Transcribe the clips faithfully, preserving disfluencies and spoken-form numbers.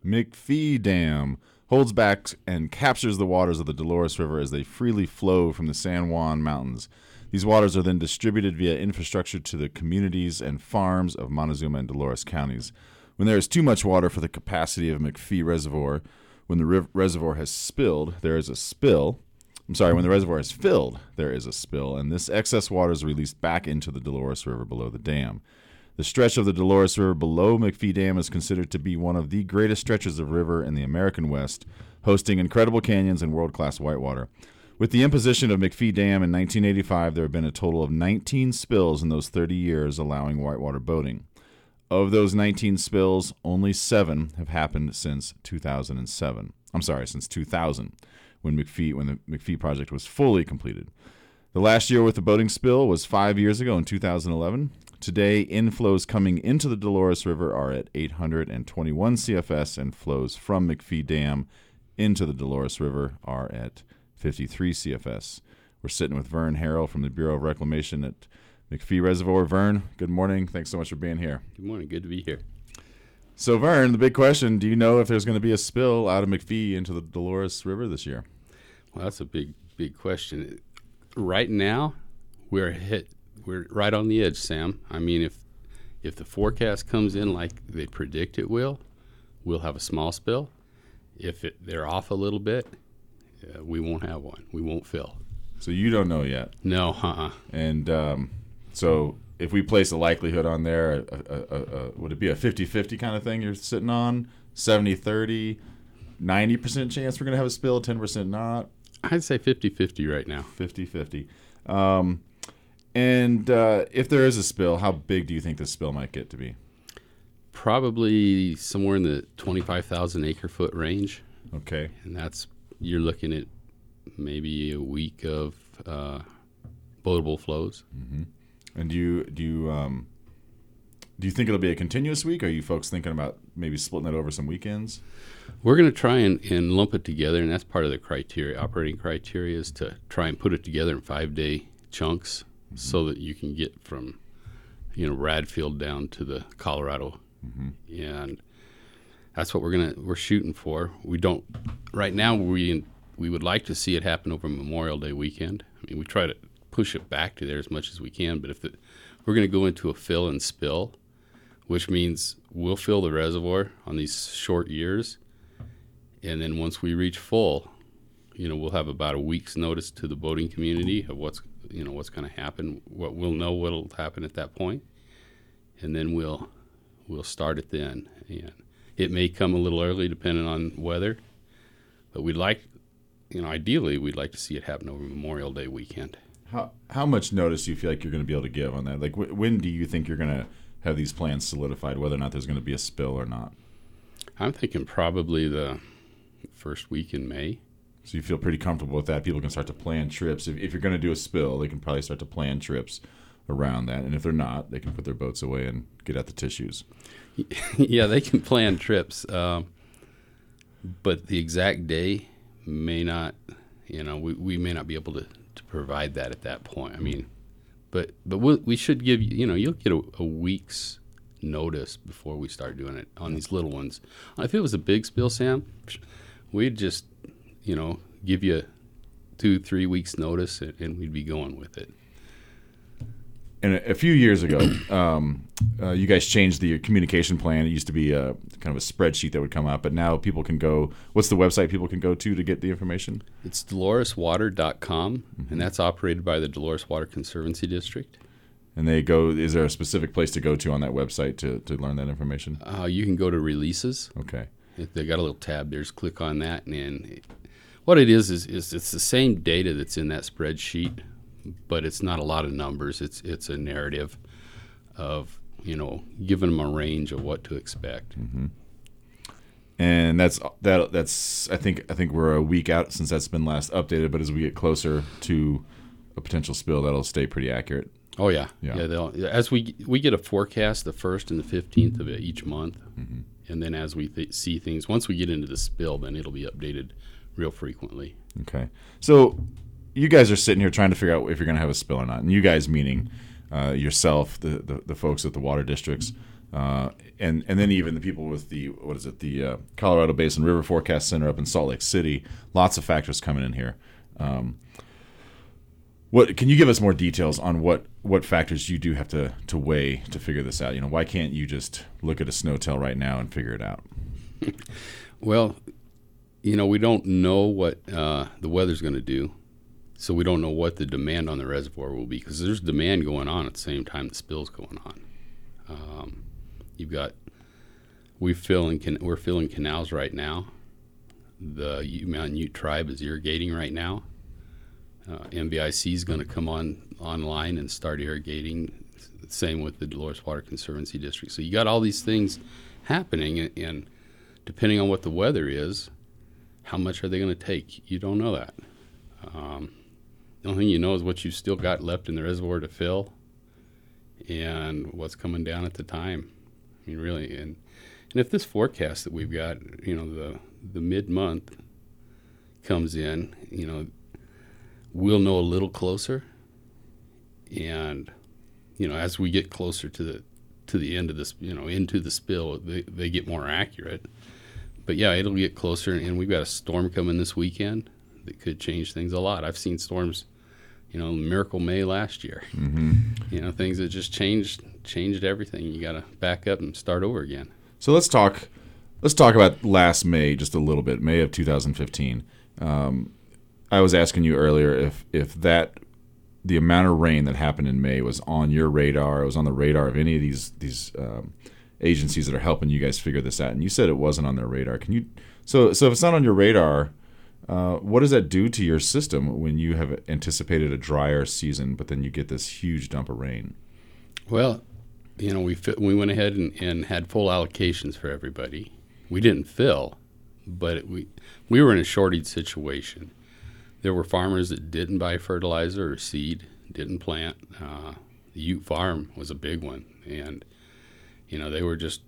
McPhee Dam holds back and captures the waters of the Dolores River as they freely flow from the San Juan Mountains. These waters are then distributed via infrastructure to the communities and farms of Montezuma and Dolores counties. When there is too much water for the capacity of McPhee Reservoir, when the riv- reservoir has spilled, there is a spill. I'm sorry, when the reservoir is filled, there is a spill, and this excess water is released back into the Dolores River below the dam. The stretch of the Dolores River below McPhee Dam is considered to be one of the greatest stretches of river in the American West, hosting incredible canyons and world-class whitewater. With the imposition of McPhee Dam in nineteen eighty-five, there have been a total of nineteen spills in those thirty years allowing whitewater boating. Of those nineteen spills, only seven have happened since two thousand seven. I'm sorry, since two thousand, when McPhee when the McPhee project was fully completed. The last year with the boating spill was five years ago in two thousand eleven. Today, inflows coming into the Dolores River are at eight hundred twenty-one C F S, and flows from McPhee Dam into the Dolores River are at fifty-three C F S. We're sitting with Vern Harrell from the Bureau of Reclamation at McPhee Reservoir. Vern, good morning. Thanks so much for being here. Good morning. Good to be here. So, Vern, the big question, do you know if there's going to be a spill out of McPhee into the Dolores River this year? Well, that's a big, big question. Right now, we're hit. We're right on the edge, Sam. I mean, if if the forecast comes in like they predict it will, we'll have a small spill. If it, they're off a little bit, uh, we won't have one. We won't fill. So you don't know yet? No, uh-uh. And um, so if we place a likelihood on there, a, a, a, a, would it be a fifty-fifty kind of thing you're sitting on? seventy thirty, ninety percent chance we're going to have a spill, ten percent not? I'd say fifty-fifty right now. fifty-fifty. Um, and uh, if there is a spill, how big do you think this spill might get to be? Probably somewhere in the twenty-five thousand acre foot range. Okay. And that's, you're looking at maybe a week of uh, boatable flows. Mm-hmm. And do you do you um, do you think it'll be a continuous week? Or are you folks thinking about maybe splitting it over some weekends? We're going to try and, and lump it together, and that's part of the criteria. Operating criteria is to try and put it together in five-day chunks, mm-hmm. so that you can get from, you know, Radfield down to the Colorado, mm-hmm. and that's what we're gonna we're shooting for. We don't right now. We we would like to see it happen over Memorial Day weekend. I mean, we try to push it back to there as much as we can, but if the, we're going to go into a fill and spill, which means we'll fill the reservoir on these short years, and then once we reach full, you know, we'll have about a week's notice to the boating community of what's, you know, what's going to happen. What we'll know what'll happen at that point, and then we'll we'll start it then. And it may come a little early depending on weather, but we'd like, you know, ideally we'd like to see it happen over Memorial Day weekend. How how much notice do you feel like you're going to be able to give on that? Like, wh- when do you think you're going to have these plans solidified, whether or not there's going to be a spill or not? I'm thinking probably the first week in May. So you feel pretty comfortable with that? People can start to plan trips. If, if you're going to do a spill, they can probably start to plan trips around that. And if they're not, they can put their boats away and get at the tissues. Yeah, they can plan trips. Um, but the exact day may not, you know, we, we may not be able to, to provide that at that point. I mean, but but we'll, we should give you, you know, you'll get a, a week's notice before we start doing it on these little ones. If it was a big spill, Sam, we'd just, you know, give you two, three weeks notice, and, and we'd be going with it. And a, a few years ago, um, uh, you guys changed the communication plan. It used to be a kind of a spreadsheet that would come out, but now people can go. What's the website people can go to to get the information? It's dolores water dot com, mm-hmm. and that's operated by the Dolores Water Conservancy District. And they go. Is there a specific place to go to on that website to, to learn that information? Uh, you can go to releases. Okay. They got a little tab there. Just click on that, and then what it is is is it's the same data that's in that spreadsheet, but it's not a lot of numbers. It's it's a narrative of, you know, giving them a range of what to expect. Mm-hmm. And that's that. That's I think I think we're a week out since that's been last updated. But as we get closer to a potential spill, that'll stay pretty accurate. Oh yeah, yeah. yeah they'll, as we we get a forecast the first and the fifteenth of each month, mm-hmm. and then as we th- see things, once we get into the spill, then it'll be updated real frequently. Okay, so you guys are sitting here trying to figure out if you're going to have a spill or not, and you guys meaning uh, yourself, the, the the folks at the water districts. Uh, and and then even the people with the what is it the uh, Colorado Basin River Forecast Center up in Salt Lake City. Lots of factors coming in here. Um, what can you give us more details on what, what factors you do have to, to weigh to figure this out? You know, why can't you just look at a snowtail right now and figure it out? Well, you know, we don't know what uh, the weather's going to do, so we don't know what the demand on the reservoir will be, because there's demand going on at the same time the spill's going on. Um, you've got we filling can, we're filling canals right now. The Ute Mountain Ute tribe is irrigating right now. Uh, M V I C is going to come on online and start irrigating. Same with the Dolores Water Conservancy District. So you got all these things happening, and, and depending on what the weather is, how much are they going to take? You don't know that. Um, the only thing you know is what you've still got left in the reservoir to fill, and what's coming down at the time. I mean, really, and and if this forecast that we've got, you know, the the mid month comes in, you know, we'll know a little closer, and you know, as we get closer to the to the end of this, you know, into the spill, they they get more accurate. But yeah, it'll get closer, and we've got a storm coming this weekend that could change things a lot. I've seen storms, you know, Miracle May last year. Mm-hmm. You know, things that just changed changed everything. You got to back up and start over again. So let's talk. Let's talk about last May just a little bit. May of two thousand fifteen. Um, I was asking you earlier if if that the amount of rain that happened in May was on your radar. It was on the radar of any of these these um, agencies that are helping you guys figure this out. And you said it wasn't on their radar. Can you? So so if it's not on your radar, uh, what does that do to your system when you have anticipated a drier season, but then you get this huge dump of rain? Well, you know, we fit, we went ahead and, and had full allocations for everybody. We didn't fill, but it, we we were in a shortage situation. There were farmers that didn't buy fertilizer or seed, didn't plant. Uh, the Ute Farm was a big one, and you know, they were just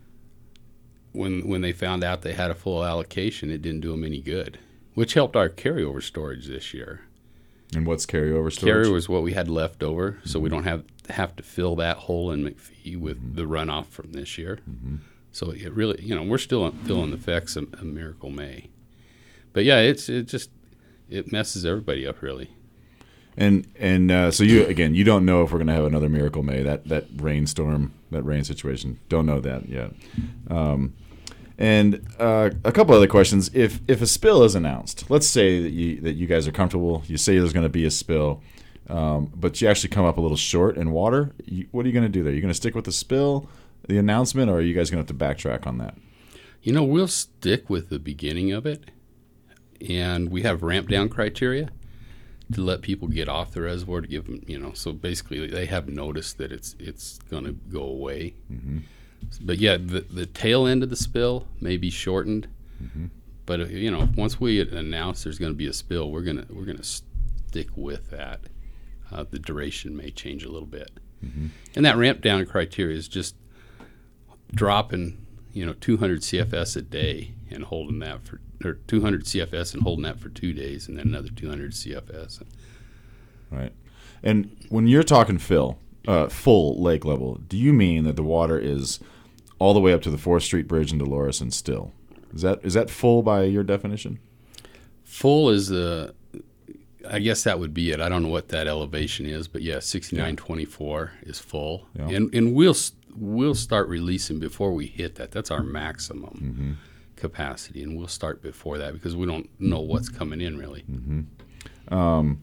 when when they found out they had a full allocation, it didn't do them any good, which helped our carryover storage this year. And what's carryover storage? Carryover was what we had left over, mm-hmm. so we don't have have to fill that hole in McPhee with mm-hmm. the runoff from this year. Mm-hmm. So it really, you know, we're still feeling the effects of, of Miracle May, but yeah, it's it just it messes everybody up really. And and uh, so you again, you don't know if we're going to have another Miracle May, that that rainstorm, that rain situation. Don't know that yet. Um, and uh, a couple other questions. If if a spill is announced, let's say that you that you guys are comfortable. You say there's going to be a spill, um, but you actually come up a little short in water. You, what are you going to do there? You're going to stick with the spill, the announcement, or are you guys going to have to backtrack on that? You know, we'll stick with the beginning of it, and we have ramp down criteria to let people get off the reservoir, to give them, you know, so basically they have notice that it's it's going to go away. Mm-hmm. But yeah, the, the tail end of the spill may be shortened. Mm-hmm. But uh, you know, once we announce there's going to be a spill, we're gonna we're gonna stick with that. Uh, the duration may change a little bit, mm-hmm. and that ramp down criteria is just dropping, you know, two hundred C F S a day and holding that for, or two hundred C F S and holding that for two days, and then another two hundred C F S. Right. And when you're talking fill, uh, full lake level, do you mean that the water is all the way up to the fourth Street Bridge in Dolores and still? Is that is that full by your definition? Full is the, I guess that would be it. I don't know what that elevation is, but yeah, sixty-nine twenty-four yeah. is full, yeah. and and we'll we'll start releasing before we hit that. That's our maximum mm-hmm. capacity, and we'll start before that because we don't know what's coming in really. Mm-hmm. Um,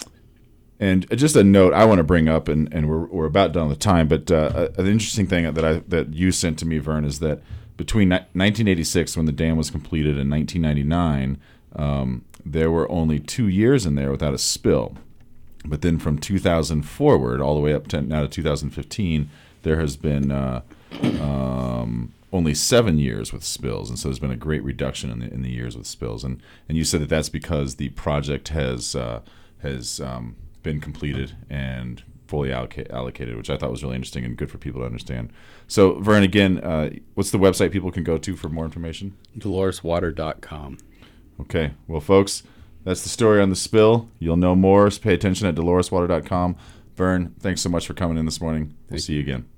and just a note I want to bring up, and, and we're we're about done with time, but uh, an interesting thing that I that you sent to me, Vern, is that between nineteen eighty-six, when the dam was completed, and nineteen ninety-nine, um, there were only two years in there without a spill. But then from two thousand forward, all the way up to now to two thousand fifteen, there has been uh, um, only seven years with spills, and so there's been a great reduction in the in the years with spills. And and you said that that's because the project has uh, has um, been completed and fully alloca- allocated, which I thought was really interesting and good for people to understand. So, Vern, again, uh, what's the website people can go to for more information? Dolores Water dot com. Okay. Well, folks, that's the story on the spill. You'll know more. Pay attention at Dolores Water dot com. Vern, thanks so much for coming in this morning. We'll see you again.